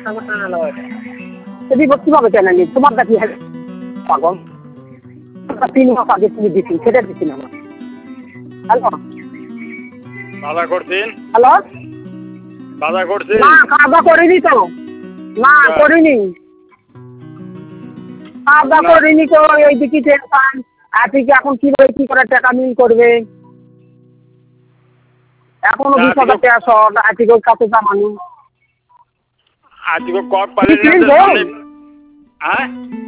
দিব কীভাবে কেন নি তোমার কাছে পাগল 3 মাস আগে তুমি দিচ্ছি সেটা দিচ্ছি না আমার হ্যালো বাজার করছেন হ্যালো বাজার করছেন না খাওয়া করিনি তো না করিনি খাওয়া করিনি তো এই দিকে টেনশন আপনি কি এখন কীভাবে কী করে টাকা মিল করবে এখনো 20,000 টাকা শর্ট আর্টিকেল কাছে জামানো আজকে কপ পালেন না হ্যাঁ